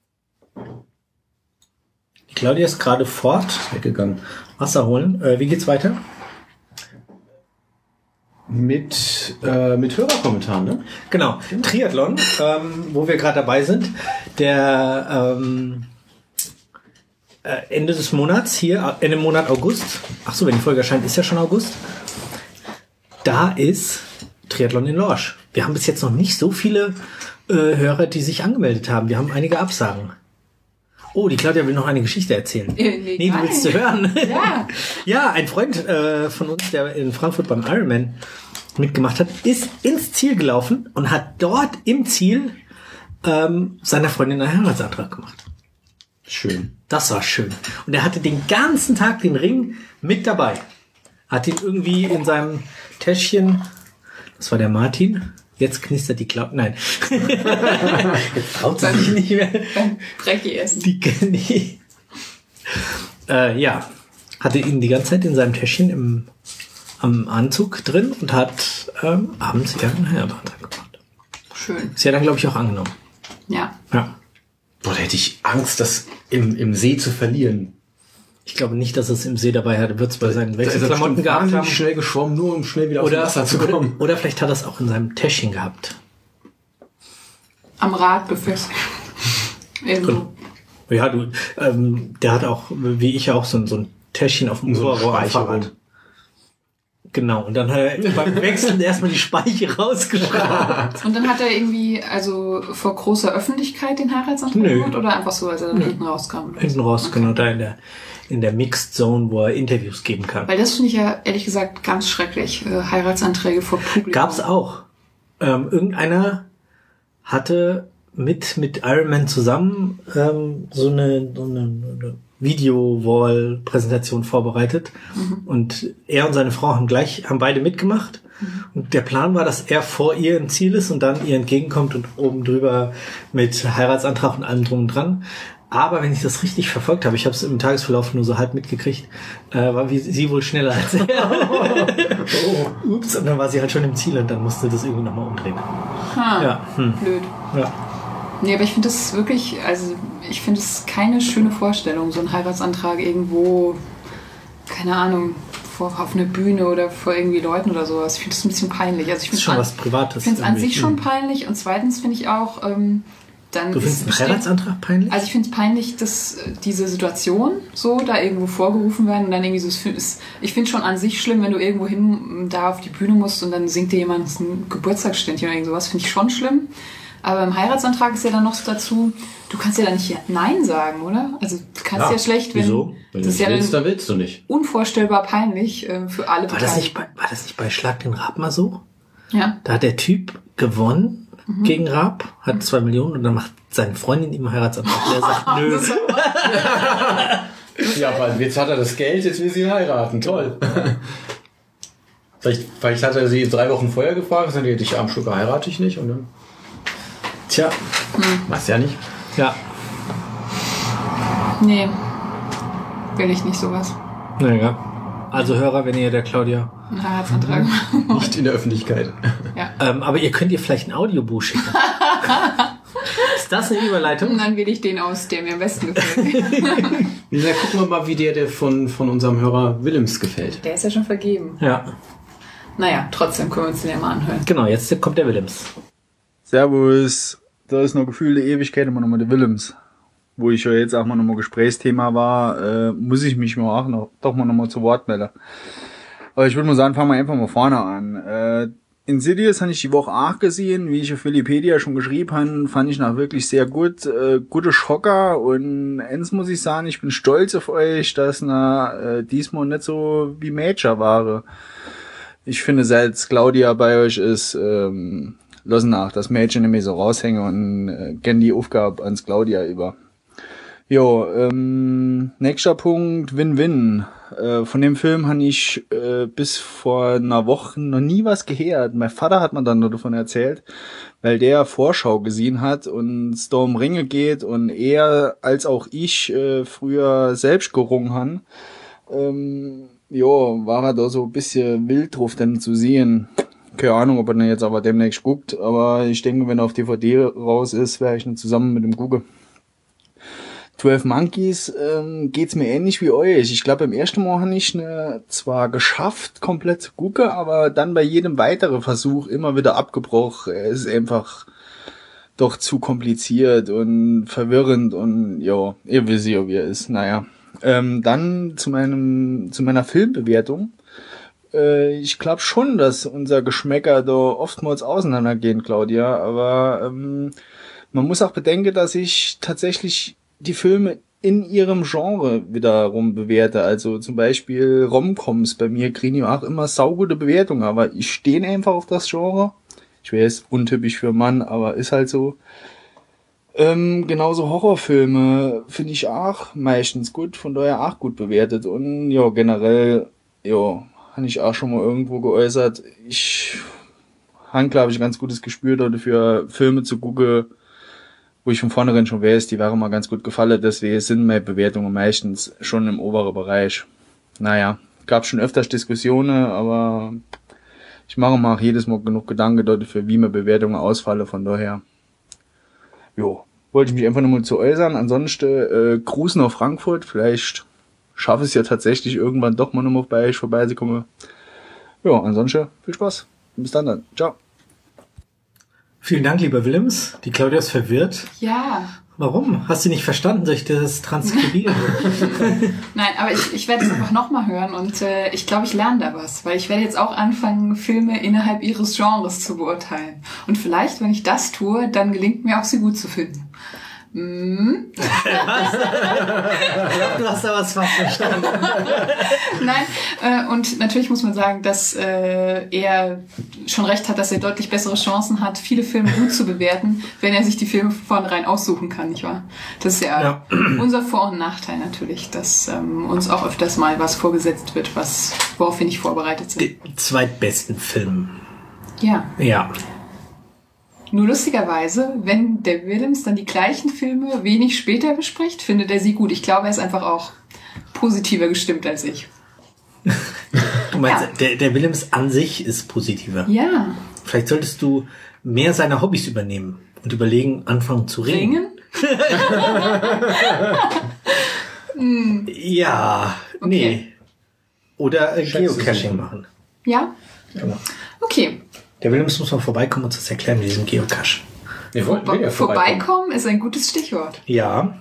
Speaker 1: Die Claudia ist gerade fort, weggegangen. Wasser holen. Äh, wie geht's weiter?
Speaker 2: Mit, äh, mit Hörerkommentaren, ne?
Speaker 1: Genau. Triathlon, ähm, wo wir gerade dabei sind. Der ähm, äh, Ende des Monats, hier, Ende Monat August. Ach so, wenn die Folge erscheint, ist ja schon August. Da ist Triathlon in Lorsch. Wir haben bis jetzt noch nicht so viele äh, Hörer, die sich angemeldet haben. Wir haben einige Absagen. Oh, die Claudia will noch eine Geschichte erzählen.
Speaker 3: Äh, nee,
Speaker 1: nee, du willst sie hören.
Speaker 3: Ja.
Speaker 1: Ja, ein Freund äh, von uns, der in Frankfurt beim Ironman mitgemacht hat, ist ins Ziel gelaufen und hat dort im Ziel ähm, seiner Freundin einen Heiratsantrag gemacht.
Speaker 2: Schön.
Speaker 1: Das war schön. Und er hatte den ganzen Tag den Ring mit dabei. Hat ihn irgendwie in seinem Täschchen, das war der Martin, jetzt knistert die Klappe, nein. Jetzt traut sie sich nicht mehr.
Speaker 3: Beim Brecki essen.
Speaker 1: Die, die, äh, ja, hatte ihn die ganze Zeit in seinem Täschchen im, am Anzug drin und hat ähm, abends ihren Heiratsantrag gemacht.
Speaker 3: Schön.
Speaker 1: Sie hat dann, glaube ich, auch angenommen.
Speaker 3: Ja.
Speaker 1: Ja.
Speaker 2: Boah, da hätte ich Angst, das im, im See zu verlieren.
Speaker 1: Ich glaube nicht, dass es im See dabei hatte. Wird es bei seinen Wechselklamotten gehabt haben.
Speaker 2: Schnell geschwommen, nur um schnell wieder
Speaker 1: oder,
Speaker 2: aufs Wasser zu kommen.
Speaker 1: Oder, oder vielleicht hat er es auch in seinem Täschchen gehabt.
Speaker 3: Am Rad befestigt. Irgendwo.
Speaker 1: Ja, du, ähm, der hat auch, wie ich auch, so, so ein Täschchen auf dem
Speaker 2: so
Speaker 1: Fahrrad. Genau, und dann hat er beim Wechseln erstmal die Speiche rausgeschraubt.
Speaker 3: Und dann hat er irgendwie, also vor großer Öffentlichkeit den Heiratsantrag gemacht oder einfach so, als er dann hinten rauskam?
Speaker 1: Hinten raus, okay. Genau, da in der, in der Mixed Zone, wo er Interviews geben kann.
Speaker 3: Weil das finde ich ja ehrlich gesagt ganz schrecklich, äh, Heiratsanträge vor Publikum.
Speaker 1: Gab's auch. Ähm, irgendeiner hatte mit, mit Ironman zusammen ähm, so eine, so eine, eine Video-Wall-Präsentation vorbereitet. Mhm. Und er und seine Frau haben gleich, haben beide mitgemacht. Mhm. Und der Plan war, dass er vor ihr im Ziel ist und dann ihr entgegenkommt und oben drüber mit Heiratsantrag und allem drum und dran. Aber wenn ich das richtig verfolgt habe, ich habe es im Tagesverlauf nur so halb mitgekriegt, äh, war wie, sie wohl schneller als er. oh. Ups, und dann war sie halt schon im Ziel und dann musste das irgendwie nochmal umdrehen.
Speaker 3: Ha,
Speaker 1: ja. hm.
Speaker 3: Blöd.
Speaker 1: Ja.
Speaker 3: Nee, aber ich finde das wirklich, also ich finde es keine schöne Vorstellung, so ein Heiratsantrag irgendwo, keine Ahnung, vor, auf einer Bühne oder vor irgendwie Leuten oder sowas. Ich finde das ein bisschen peinlich. Also ich
Speaker 1: das ist schon an, was Privates.
Speaker 3: Ich finde es an sich schon peinlich und zweitens finde ich auch, ähm, dann
Speaker 1: Du findest
Speaker 3: ist
Speaker 1: einen
Speaker 3: besteht-
Speaker 1: Heiratsantrag peinlich?
Speaker 3: Also ich finde es peinlich, dass äh, diese Situation so da irgendwo vorgerufen werden und dann irgendwie so, es ist, ich finde schon an sich schlimm, wenn du irgendwo hin da auf die Bühne musst und dann singt dir jemand ein Geburtstagsständchen oder irgend sowas, finde ich schon schlimm. Aber im Heiratsantrag ist ja dann noch so dazu, du kannst ja dann nicht Nein sagen, oder? Also du kannst ja, ja schlecht, wenn...
Speaker 1: Wieso?
Speaker 2: Wenn
Speaker 3: das
Speaker 2: du
Speaker 3: ist ja
Speaker 2: willst,
Speaker 3: dann
Speaker 2: dann willst du nicht.
Speaker 3: unvorstellbar peinlich äh, für alle
Speaker 1: War das, nicht bei, war das nicht bei Schlag den Raab mal so?
Speaker 3: Ja.
Speaker 1: Da hat der Typ gewonnen
Speaker 3: Mhm.
Speaker 1: gegen Raab, hat zwei Millionen und dann macht seine Freundin ihm einen Heiratsantrag. Der sagt, nö.
Speaker 3: Das ist aber-
Speaker 2: Ja, aber jetzt hat er das Geld, jetzt will sie ihn heiraten. Toll. vielleicht, vielleicht hat er sie drei Wochen vorher gefragt, dann hätte ich am Stück heirate ich nicht. Und dann,
Speaker 1: Tja,
Speaker 2: weiß ja nicht.
Speaker 1: ja.
Speaker 3: Nee, will ich nicht sowas.
Speaker 1: Naja. Also Hörer, wenn ihr der Claudia...
Speaker 3: Ein Heiratsantrag.
Speaker 2: Nicht in der Öffentlichkeit.
Speaker 3: Ja.
Speaker 1: Ähm, aber ihr könnt ihr vielleicht ein Audiobuch schicken. Ist das eine Überleitung?
Speaker 3: Und dann wähle ich den aus, der mir am besten gefällt.
Speaker 2: Wie gesagt, gucken wir mal, wie der, der von, von unserem Hörer Willems gefällt.
Speaker 3: Der ist ja schon vergeben.
Speaker 1: Ja,
Speaker 3: Naja, trotzdem können wir uns den ja mal anhören.
Speaker 1: genau, jetzt kommt der Willems.
Speaker 4: Servus, da ist noch gefühlte Ewigkeit immer nochmal der Willems. Wo ich ja jetzt auch mal nochmal Gesprächsthema war, äh, muss ich mich mal auch noch, doch mal nochmal zu Wort melden. Aber ich würde mal sagen, fangen wir einfach mal vorne an. Äh, Insidious habe ich die Woche auch gesehen, wie ich auf Wikipedia schon geschrieben habe, fand ich nach wirklich sehr gut, äh, gute Schocker und eins muss ich sagen, ich bin stolz auf euch, dass na äh, diesmal nicht so wie Major war. Ich finde, seit Claudia bei euch ist, ähm, lassen nach, dass Mädchen nämlich so raushängen und äh, gern die Aufgabe ans Claudia über. Jo, ähm, nächster Punkt, Win-Win. Äh, von dem Film habe ich äh, bis vor einer Woche noch nie was gehört. Mein Vater hat mir dann nur davon erzählt, weil der Vorschau gesehen hat und es da um Ringe geht und er als auch ich äh, früher selbst gerungen haben. Ähm, jo, war er da so ein bisschen wild drauf dann zu sehen. Keine Ahnung, ob er dann jetzt aber demnächst guckt, aber ich denke, wenn er auf D V D raus ist, werde ich dann zusammen mit dem gucken. zwölf Monkeys ähm, geht's mir ähnlich wie euch. Ich glaube, im ersten Mal habe ich ne, zwar geschafft, komplett zu gucken, aber dann bei jedem weiteren Versuch immer wieder abgebrochen. Es ist einfach doch zu kompliziert und verwirrend und ja, ihr wisst ja, wie er ist. Naja, ähm, dann zu meinem zu meiner Filmbewertung. Äh, ich glaube schon, dass unser Geschmäcker da oftmals auseinandergehen, Claudia, aber ähm, man muss auch bedenken, dass ich tatsächlich die Filme in ihrem Genre wiederum bewerte. Also zum Beispiel Rom-Coms bei mir kriegen ja auch immer saugute Bewertungen, aber ich stehe einfach auf das Genre. Ich weiß, untypisch für Mann, aber ist halt so. Ähm, genauso Horrorfilme finde ich auch meistens gut, von daher auch gut bewertet. Und ja, generell, ja, habe ich auch schon mal irgendwo geäußert. Ich habe, glaube ich, ein ganz gutes Gespür dafür, Filme zu gucken, wo ich von vornherein schon weiß, die wären mal ganz gut gefallen, deswegen sind meine Bewertungen meistens schon im oberen Bereich. Naja, gab schon öfters Diskussionen, aber ich mache mir auch jedes Mal genug Gedanken dafür, wie mir Bewertungen ausfallen, von daher, jo, wollte ich mich einfach nur mal zu äußern. Ansonsten, äh, Gruß nach Frankfurt, vielleicht schaffe ich es ja tatsächlich irgendwann doch mal nochmal bei euch vorbeizukommen. Ja, ansonsten, viel Spaß. Bis dann dann. Ciao.
Speaker 1: Vielen Dank, lieber Willems. Die Claudia ist verwirrt.
Speaker 3: Ja.
Speaker 1: Warum? Hast du nicht verstanden? Soll ich dir das transkribieren?
Speaker 3: Nein, aber ich, ich werde es einfach nochmal hören und äh, ich glaube, ich lerne da was, weil ich werde jetzt auch anfangen, Filme innerhalb ihres Genres zu beurteilen. Und vielleicht, wenn ich das tue, dann gelingt mir auch, sie gut zu finden. Mm.
Speaker 1: Du hast da was falsch verstanden.
Speaker 3: Nein, äh, und natürlich muss man sagen, dass äh, er schon recht hat, dass er deutlich bessere Chancen hat, viele Filme gut zu bewerten, wenn er sich die Filme von vornherein aussuchen kann, nicht wahr? Das ist ja,
Speaker 1: Ja.
Speaker 3: unser Vor- und Nachteil natürlich, dass ähm, uns auch öfters mal was vorgesetzt wird, was worauf wir nicht vorbereitet sind.
Speaker 1: Den zweitbesten Film.
Speaker 3: Ja.
Speaker 1: Ja.
Speaker 3: Nur lustigerweise, wenn der Willems dann die gleichen Filme wenig später bespricht, findet er sie gut. Ich glaube, er ist einfach auch positiver gestimmt als ich.
Speaker 1: Du meinst,
Speaker 3: Ja.
Speaker 1: der, der Willems an sich ist positiver.
Speaker 3: Ja.
Speaker 1: Vielleicht solltest du mehr seiner Hobbys übernehmen und überlegen, anfangen zu ringen.
Speaker 3: Ringen?
Speaker 1: Ja,
Speaker 3: Okay.
Speaker 1: nee. Oder äh,
Speaker 2: Schätze
Speaker 1: Geocaching
Speaker 2: es.
Speaker 1: machen.
Speaker 3: Ja?
Speaker 1: Genau.
Speaker 3: Okay.
Speaker 1: Der Willems muss mal vorbeikommen und uns das erklären mit diesem Geocache.
Speaker 2: Wir wollten wieder vorbeikommen.
Speaker 3: Vorbeikommen ist ein gutes Stichwort.
Speaker 1: Ja.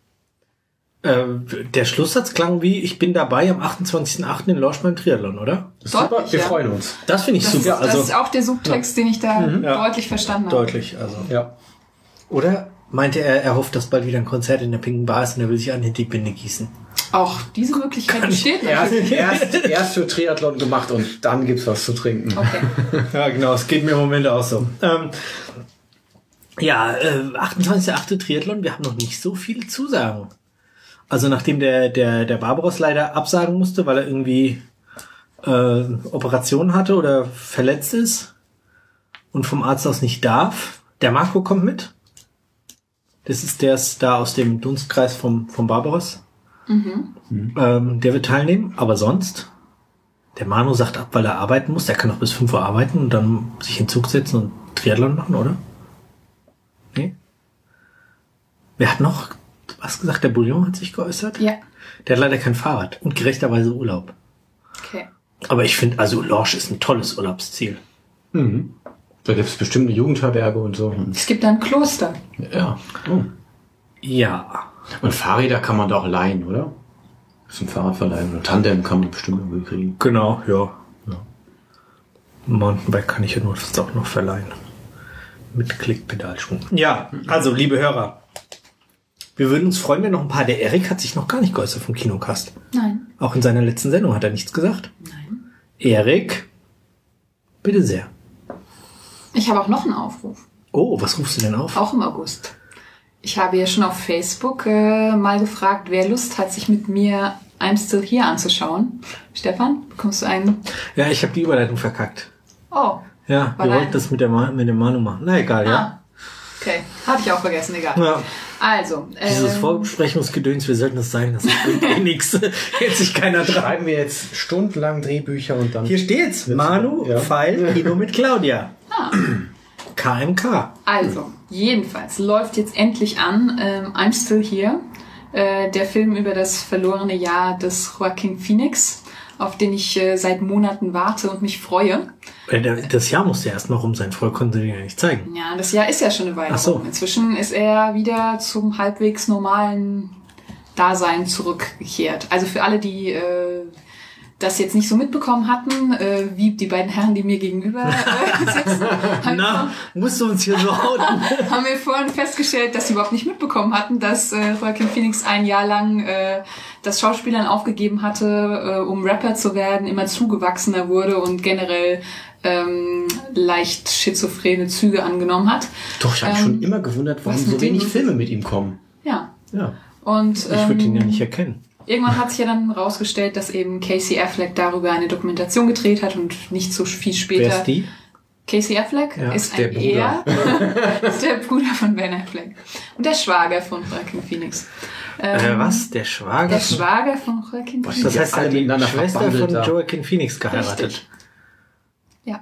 Speaker 1: Äh, der Schlusssatz klang wie, ich bin dabei am achtundzwanzigsten achten in Lorsch beim Triathlon, oder?
Speaker 2: Super,
Speaker 3: Deutlich,
Speaker 2: wir
Speaker 3: ja.
Speaker 2: freuen uns.
Speaker 1: Das finde ich
Speaker 3: Das,
Speaker 1: super.
Speaker 3: ist, das
Speaker 1: Also
Speaker 3: ist auch der Subtext, den ich da
Speaker 1: Ja.
Speaker 3: deutlich verstanden habe.
Speaker 1: deutlich. Also.
Speaker 2: Ja.
Speaker 1: Oder meinte er, er hofft, dass bald wieder ein Konzert in der Pinken Bar ist und er will sich an die Binde gießen.
Speaker 3: Auch diese Möglichkeit besteht
Speaker 2: Erst,
Speaker 3: natürlich.
Speaker 2: erst, erst für Triathlon gemacht und dann gibt's was zu trinken.
Speaker 3: Okay.
Speaker 1: Ja, genau, es geht mir im Moment auch so. Ähm, ja, äh, achtundzwanzigster achte Triathlon, wir haben noch nicht so viele Zusagen. Also nachdem der der der Barbaros leider absagen musste, weil er irgendwie äh, Operationen hatte oder verletzt ist und vom Arzt aus nicht darf. Der Marco kommt mit. Das ist der ist da aus dem Dunstkreis vom vom Barbaros. Mhm. Ähm, der wird teilnehmen, aber sonst der Manu sagt ab, weil er arbeiten muss. Der kann noch bis fünf Uhr arbeiten und dann sich in den Zug setzen und Triathlon machen, oder? Nee? Wer hat noch was gesagt? Der Bouillon hat sich geäußert?
Speaker 3: Ja.
Speaker 1: Der hat leider kein Fahrrad und gerechterweise Urlaub.
Speaker 3: Okay.
Speaker 1: Aber ich finde, also Lorsch ist ein tolles Urlaubsziel.
Speaker 2: Mhm. Da gibt's bestimmt eine Jugendherberge und so.
Speaker 3: Es gibt da ein Kloster.
Speaker 2: Ja. Oh.
Speaker 1: Ja.
Speaker 2: Und Fahrräder kann man da auch leihen, oder? Zum Fahrradverleihen. Und Tandem kann man bestimmt irgendwie kriegen.
Speaker 1: Genau, ja. ja. Mountainbike kann ich ja nur fast auch noch verleihen. Mit Klickpedalschwung. Ja, also, liebe Hörer. Wir würden uns freuen, wenn noch ein paar... Der Erik hat sich noch gar nicht geäußert vom Kinocast.
Speaker 3: Nein.
Speaker 1: Auch in seiner letzten Sendung hat er nichts gesagt.
Speaker 3: Nein.
Speaker 1: Erik, bitte sehr.
Speaker 3: Ich habe auch noch einen Aufruf.
Speaker 1: Oh, was rufst du denn auf?
Speaker 3: Auch im August. Ich habe ja schon auf Facebook äh, mal gefragt, wer Lust hat, sich mit mir I'm Still Here anzuschauen. Stefan, bekommst du einen?
Speaker 1: Ja, ich habe die Überleitung verkackt.
Speaker 3: Oh.
Speaker 1: Ja,
Speaker 3: War
Speaker 1: wir
Speaker 3: dein-
Speaker 1: wollten das mit, der Ma mit dem Manu machen. Na egal, ja.
Speaker 3: Ah. Okay. Hatte ich auch vergessen, egal.
Speaker 1: ja.
Speaker 3: Also.
Speaker 1: Dieses
Speaker 3: ähm,
Speaker 1: Vorbesprechungsgedöns, wir sollten das sein, das bringt eh nichts. Hält sich keiner dran.
Speaker 2: Schreiben wir jetzt stundenlang Drehbücher und dann...
Speaker 1: Hier steht's. Manu,
Speaker 2: Ja.
Speaker 1: Pfeil, Kino mit Claudia.
Speaker 3: Ah.
Speaker 1: K M K.
Speaker 3: Also, jedenfalls läuft jetzt endlich an ähm, I'm Still Here, äh, der Film über das verlorene Jahr des Joaquin Phoenix, auf den ich äh, seit Monaten warte und mich freue.
Speaker 1: Äh, der- Das Jahr musste erst mal rum sein, vorher konnten sie den ja nicht zeigen.
Speaker 3: Ja, das Jahr ist ja schon eine Weile
Speaker 1: Ach so.
Speaker 3: rum. Inzwischen ist er wieder zum halbwegs normalen Dasein zurückgekehrt. Also für alle, die äh, das jetzt nicht so mitbekommen hatten, äh, wie die beiden Herren, die mir gegenüber äh, sitzen, haben,
Speaker 1: Na, musst du uns hier so hauen?
Speaker 3: haben wir vorhin festgestellt, dass sie überhaupt nicht mitbekommen hatten, dass äh, Joaquin Phoenix ein Jahr lang äh, das Schauspielern aufgegeben hatte, äh, um Rapper zu werden, immer zugewachsener wurde und generell ähm, leicht schizophrene Züge angenommen hat.
Speaker 2: Doch, ich habe mich
Speaker 3: Ähm,
Speaker 2: schon immer gewundert, warum
Speaker 3: was
Speaker 2: so
Speaker 3: mit dem
Speaker 2: wenig
Speaker 3: los
Speaker 2: Filme mit ihm kommen.
Speaker 3: Ja.
Speaker 2: Ja.
Speaker 3: Und
Speaker 1: Ich würde ihn ja
Speaker 3: ähm,
Speaker 1: nicht erkennen.
Speaker 3: irgendwann hat sich ja dann rausgestellt, dass eben Casey Affleck darüber eine Dokumentation gedreht hat und nicht so viel später.
Speaker 1: Wer ist die?
Speaker 3: Casey Affleck
Speaker 1: Ja,
Speaker 3: ist
Speaker 2: der
Speaker 3: ein
Speaker 2: Bruder.
Speaker 3: Er, ist der Bruder von Ben Affleck. Und der Schwager von Joaquin Phoenix.
Speaker 1: Äh,
Speaker 3: Ähm,
Speaker 1: was? Der Schwager?
Speaker 3: Der Schwager von Joaquin Phoenix.
Speaker 1: Das heißt, er
Speaker 2: alle
Speaker 1: hat die
Speaker 2: miteinander
Speaker 1: Schwester
Speaker 2: verbandelt
Speaker 1: von
Speaker 2: da.
Speaker 1: Joaquin Phoenix geheiratet.
Speaker 3: Richtig. Ja.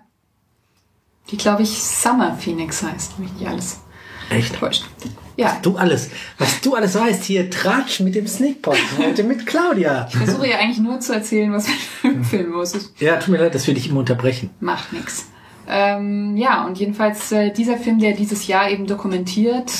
Speaker 3: Die, glaube ich, Summer Phoenix heißt. Mich nicht alles
Speaker 1: Echt?
Speaker 3: täuscht. Ja.
Speaker 1: Du alles, was du alles weißt, hier Tratsch mit dem Sneakpot heute mit Claudia.
Speaker 3: Ich versuche ja eigentlich nur zu erzählen, was im Film los ist.
Speaker 1: Ja, tut mir leid, dass wir dich immer unterbrechen.
Speaker 3: Macht nix. Ähm, ja, und jedenfalls äh, dieser Film, der dieses Jahr eben dokumentiert,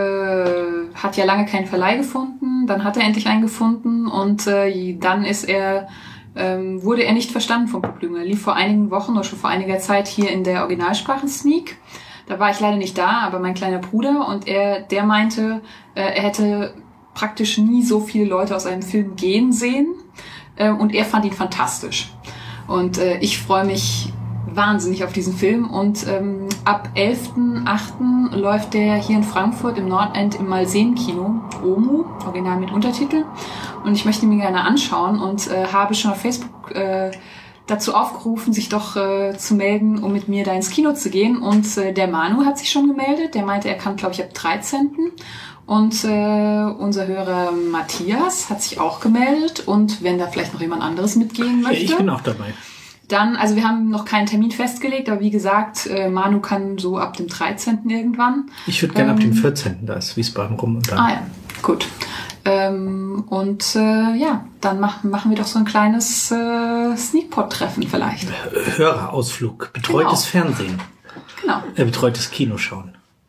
Speaker 3: äh, hat ja lange keinen Verleih gefunden. Dann hat er endlich einen gefunden und äh, dann ist er, ähm, wurde er nicht verstanden vom Publikum. Er lief vor einigen Wochen oder schon vor einiger Zeit hier in der Originalsprachen-Sneak. Da war ich leider nicht da, aber mein kleiner Bruder und er, der meinte, äh, er hätte praktisch nie so viele Leute aus einem Film gehen sehen äh, und er fand ihn fantastisch. Und äh, ich freue mich wahnsinnig auf diesen Film und ähm, ab elften achten läuft der hier in Frankfurt im Nordend im Malsehen-Kino, O M U, original mit Untertitel. Und ich möchte ihn mir gerne anschauen und äh, habe schon auf Facebook äh, dazu aufgerufen, sich doch äh, zu melden, um mit mir da ins Kino zu gehen. Und äh, der Manu hat sich schon gemeldet. Der meinte, er kann, glaube ich, ab dreizehnten Und äh, unser Hörer Matthias hat sich auch gemeldet. Und wenn da vielleicht noch jemand anderes mitgehen möchte,
Speaker 1: Ich bin auch dabei.
Speaker 3: dann, also wir haben noch keinen Termin festgelegt, aber wie gesagt, äh, Manu kann so ab dem dreizehnten irgendwann.
Speaker 1: Ich würde gerne
Speaker 3: Ähm,
Speaker 1: ab dem vierzehnten Da ist Wiesbaden rum und dann.
Speaker 3: Ah ja, gut. Ähm, und äh, ja, dann machen machen wir doch so ein kleines äh, Sneakpot-Treffen vielleicht.
Speaker 1: Hörerausflug, betreutes
Speaker 3: Genau.
Speaker 1: Fernsehen,
Speaker 3: Genau.
Speaker 1: äh, betreutes Kinoschauen.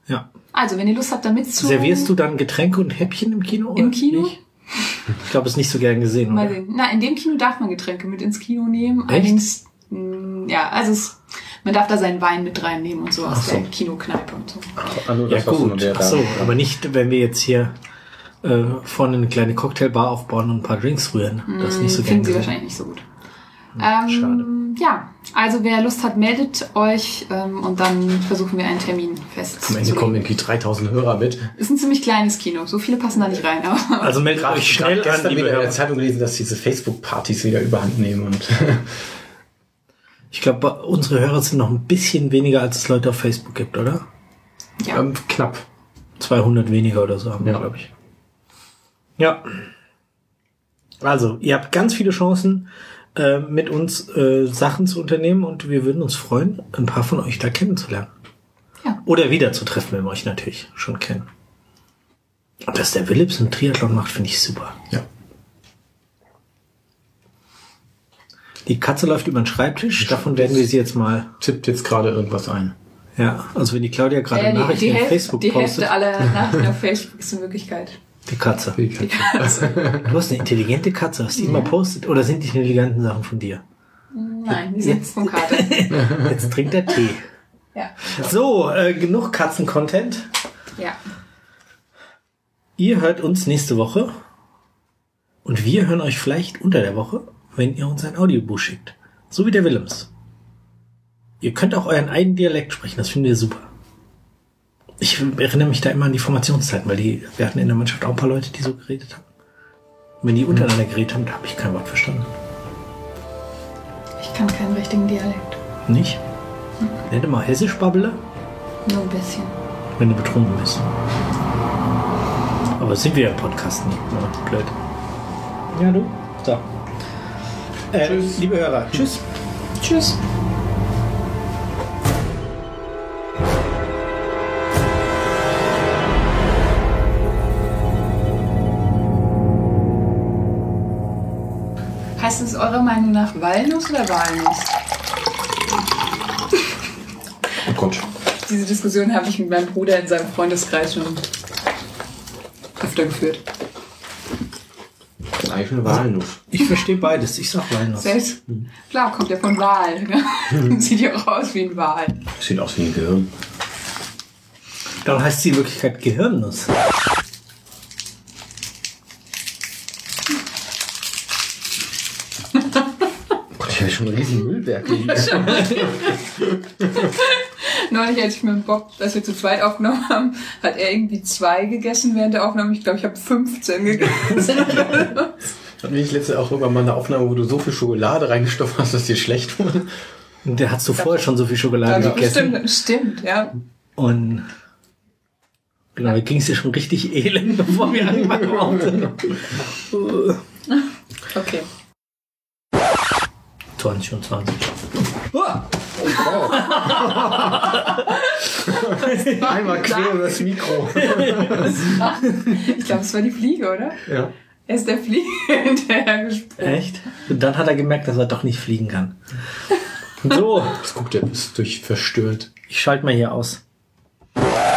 Speaker 1: Ja.
Speaker 3: Also, wenn ihr Lust habt, da mitzu...
Speaker 1: Servierst du dann Getränke und Häppchen im Kino?
Speaker 3: Im
Speaker 1: oder
Speaker 3: Kino?
Speaker 1: Nicht? Ich glaube, es ist nicht so gern gesehen,
Speaker 3: Mal
Speaker 1: oder?
Speaker 3: sehen. Na, in dem Kino darf man Getränke mit ins Kino nehmen.
Speaker 1: Echt?
Speaker 3: Allerdings, mh, ja, also es, man darf da seinen Wein mit reinnehmen und so aus
Speaker 1: Ach so.
Speaker 3: der Kinokneipe und so.
Speaker 2: Ah, nur
Speaker 1: Ja
Speaker 2: das, was
Speaker 1: gut,
Speaker 2: nur der
Speaker 1: ach
Speaker 2: da-
Speaker 1: so, aber nicht, wenn wir jetzt hier äh, vorne eine kleine Cocktailbar aufbauen und ein paar Drinks rühren. Das ist nicht so gern
Speaker 3: Finden sie
Speaker 1: gesehen.
Speaker 3: wahrscheinlich nicht so gut. Ähm, ja, also wer Lust hat, meldet euch ähm, und dann versuchen wir einen Termin
Speaker 2: Am Ende
Speaker 3: festzulegen.
Speaker 2: kommen irgendwie dreitausend Hörer mit.
Speaker 3: Ist ein ziemlich kleines Kino, so viele passen da nicht rein. Aber
Speaker 1: Also meldet
Speaker 2: Gerade
Speaker 1: euch schnell
Speaker 2: gestern
Speaker 1: an, liebe
Speaker 2: wieder in der
Speaker 1: Hörer.
Speaker 2: Zeitung gelesen, dass diese Facebook-Partys wieder überhand nehmen und
Speaker 1: Ich glaube, unsere Hörer sind noch ein bisschen weniger, als es Leute auf Facebook gibt, oder?
Speaker 3: ja.
Speaker 2: ähm, knapp.
Speaker 1: zweihundert weniger oder so haben wir,
Speaker 2: Ja.
Speaker 1: glaube ich. Ja. Also, ihr habt ganz viele Chancen, äh, mit uns äh, Sachen zu unternehmen und wir würden uns freuen, ein paar von euch da kennenzulernen.
Speaker 3: Ja.
Speaker 1: Oder wiederzutreffen, wenn wir euch natürlich schon kennen. Und dass der Philips einen Triathlon macht, finde ich super.
Speaker 2: Ja.
Speaker 1: Die Katze läuft über den Schreibtisch, davon werden wir sie jetzt mal...
Speaker 2: Tippt jetzt gerade irgendwas ein.
Speaker 1: Ja, also wenn die Claudia gerade
Speaker 3: Äh, die,
Speaker 1: Nachrichten
Speaker 3: die,
Speaker 1: auf
Speaker 3: Hälfte,
Speaker 1: Facebook
Speaker 3: die
Speaker 1: postet...
Speaker 3: Hälfte aller Nachrichten auf Facebook ist in Wirklichkeit.
Speaker 1: Die Katze.
Speaker 2: Die Katze.
Speaker 1: Du hast eine intelligente Katze, hast die immer postet? Oder sind die intelligenten Sachen von dir?
Speaker 3: Nein, die sind von Karte.
Speaker 1: Jetzt trinkt er Tee.
Speaker 3: Ja.
Speaker 1: So, äh, genug Katzen-Content.
Speaker 3: Ja.
Speaker 1: Ihr hört uns nächste Woche. Und wir hören euch vielleicht unter der Woche, wenn ihr uns ein Audiobuch schickt. So wie der Willems. Ihr könnt auch euren eigenen Dialekt sprechen, das finden wir super. Ich erinnere mich da immer an die Formationszeiten, weil die, wir hatten in der Mannschaft auch ein paar Leute, die so geredet haben. Und wenn die untereinander geredet haben, da habe ich kein Wort verstanden.
Speaker 3: Ich kann keinen richtigen Dialekt.
Speaker 1: Nicht? Nenne mal Hessisch Babbele,
Speaker 3: Nur ein bisschen.
Speaker 1: wenn du betrunken bist. Aber sind wir ja im Podcast nicht. Ja, blöd. Ja, du? So. Äh,
Speaker 2: Tschüss.
Speaker 1: Liebe Hörer, tschüss.
Speaker 3: Tschüss. Heißt es eurer Meinung nach Walnuss oder Walnuss?
Speaker 2: Oh Gott.
Speaker 3: Diese Diskussion habe ich mit meinem Bruder in seinem Freundeskreis schon öfter geführt.
Speaker 2: Das ist eigentlich eine Walnuss.
Speaker 1: Ich verstehe beides. Ich sag Walnuss.
Speaker 3: Selbst, klar, kommt ja von Wal. Ne? Sieht ja auch aus wie ein Wal.
Speaker 2: Sieht aus wie ein Gehirn.
Speaker 1: Dann heißt sie in Wirklichkeit Gehirnnuss.
Speaker 2: Gott, ich habe schon ein riesen Müllberg liegen.
Speaker 3: Neulich, als ich mit dem Bob, als wir zu zweit aufgenommen haben, hat er irgendwie zwei gegessen während der Aufnahme. Ich glaube, ich habe fünfzehn gegessen.
Speaker 2: Hatten wir nicht letzte auch irgendwann mal eine Aufnahme, wo du so viel Schokolade reingestopft hast, dass dir schlecht wurde?
Speaker 1: Und der hat so vorher schon so viel Schokolade
Speaker 3: Also,
Speaker 1: gegessen.
Speaker 3: stimmt, stimmt, ja.
Speaker 1: Und genau, da ging es dir schon richtig elend, bevor wir angefangen haben.
Speaker 3: Okay.
Speaker 1: zwanzig und zwanzig.
Speaker 2: Einmal quer über das Mikro.
Speaker 3: Ich glaube, es war die Fliege, oder?
Speaker 2: Ja.
Speaker 3: Er ist der Fliege hinterher gesprungen.
Speaker 1: Echt? Und dann hat er gemerkt, dass er doch nicht fliegen kann. So,
Speaker 2: Das guckt er bis durch verstört.
Speaker 1: ich schalte mal hier aus.